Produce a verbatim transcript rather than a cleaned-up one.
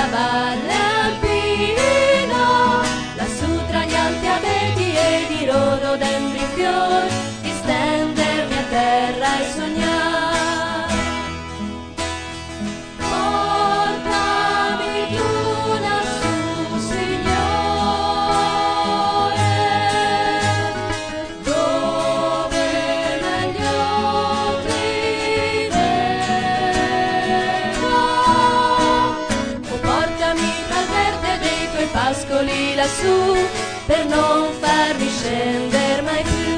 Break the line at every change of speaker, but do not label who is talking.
nella valle alpina, lassù tra gli alti abeti e di rododendri in fior, di stendermi a terra e sognare. Portami tu lassù, Signore, dove negli otri vedo, o portami al verde dei tuoi pascoli lassù, per non farmi scendere mai più.